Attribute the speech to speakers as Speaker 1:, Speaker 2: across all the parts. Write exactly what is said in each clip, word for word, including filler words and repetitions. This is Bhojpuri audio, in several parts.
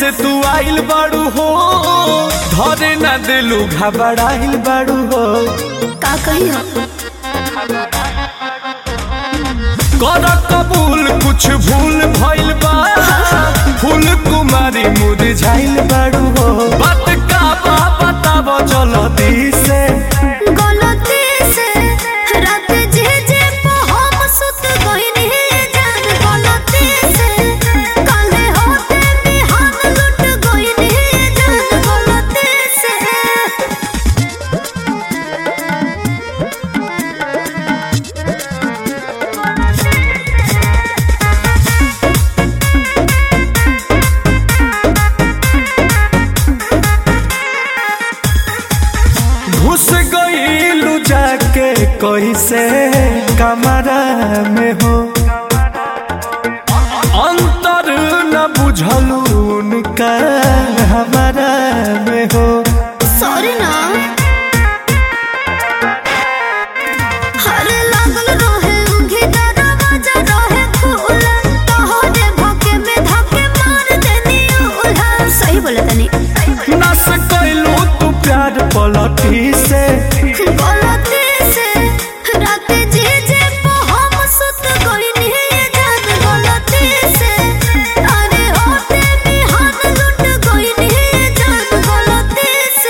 Speaker 1: से तू आइल बाड़ू हो, धरे न दिलू घबराइल बाड़ू हो।
Speaker 2: का कही हो
Speaker 1: कर कबूल कुछ भूल भइल बा, फूल कुमारी मुरझाइल बाड़ू हो। बात का बा बताबो जल्दी से।
Speaker 2: गलती से रात जे जे पे हम सुत गइनी जान, गलती से काले होते बिहान लुट गइनी जान, गलती से।
Speaker 1: घुस गइलू जाके कैसे कमरा में हो, अंतर न बुझलू उनका हमारा में हो।
Speaker 2: सॉरी ना हरे लागल रहे उंगी दरवाजा रहे खुला, तोहरे भोके में धके मार देनी उल्हा। सही बोला तनी
Speaker 1: नस कैलू तू प्यार पलटी से।
Speaker 2: गलती से रात जे जे पे हम सुत गइनी जान, गलती से अरे होते बिहान लुट गइनी जान, गलती से।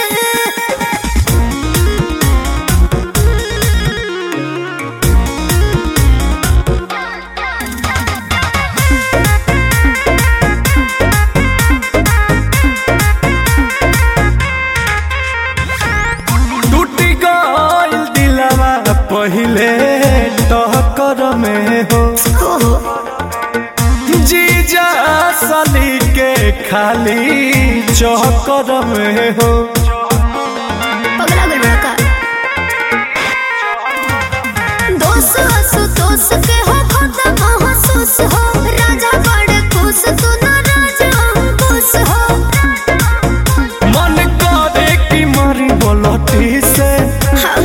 Speaker 1: टूटी गइल दिलवा पहिले टक्कर में हो,
Speaker 2: ओहो
Speaker 1: जीजा सली के खाली चक्कर में हो।
Speaker 2: पगला गल बड़ा का दोस हसु दोस के हो खत्म महसूस हो, राजा बड़े खुश तू ना राजा अंकुश हो।
Speaker 1: मन करे कि मरी बोलती से।
Speaker 2: हाँ